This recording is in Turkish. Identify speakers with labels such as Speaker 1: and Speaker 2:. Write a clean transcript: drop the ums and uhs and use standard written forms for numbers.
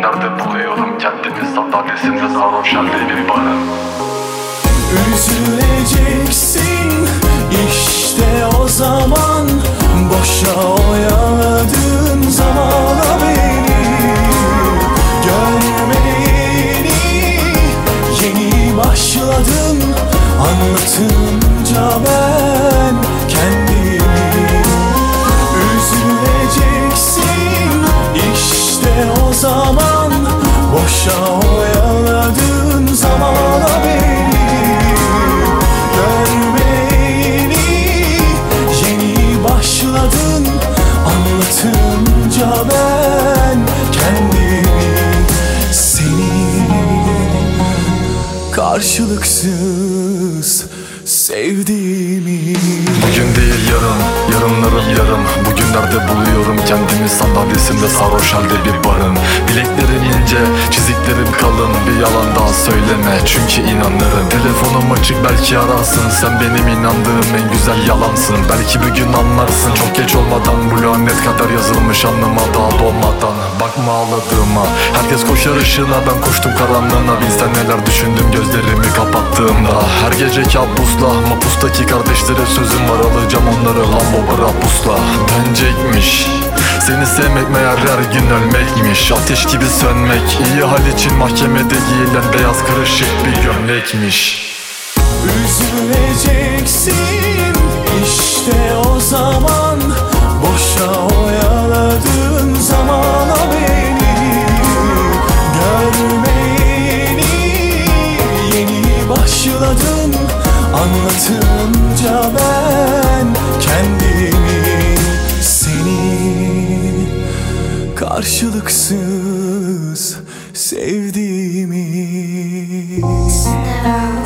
Speaker 1: Bugünlerde buluyorum kendimi sandalyesinde sarhoş halde bir barın.
Speaker 2: Üzüleceksin işte o zaman, boşa oyaladığın zamana beni. Görmeyeni yeni başladım, anlatınca ben kendimi. Üzüleceksin işte o zaman, boşa oyaladığın zamana beni. Görmeyeni yeni başladın, anlatınca ben kendimi. Seni karşılıksız sevdiğimi.
Speaker 1: Bugün değil yarın, yarınlarım yarım. Bugünlerde buluyorum kendimi sandalyesinde sarhoş halde bir barın. Bileklerim ince, çiziklerim kalın. Bir yalan daha söyleme çünkü inanırım. Telefonum açık belki ararsın. Sen benim inandığım en güzel yalansın. Belki bir gün anlarsın çok geç olmadan. Bu lanet kadar yazılmış alnıma daha doğmadan. Bakma ağladığıma, herkes koşar ışığına, ben koştum karanlığına. Bilsen neler düşündüm gözlerimi kapattığımda. Her gece kabusla, mapustaki kardeşlere sözüm var, alacağım onları Lambo Brabus'la. Dönecekmiş seni sevmek meğer her gün ölmekmiş. Ateş gibi sönmek iyi hal için mahkemede giyilen beyaz kırışık bir gömlekmiş.
Speaker 2: Üzüleceksin işte o zaman, boşa oyaladığın zamana beni. Görmeyeni yeni başladım, anlatınca ben kendimi. Seni karşılıksız sevdiğimi.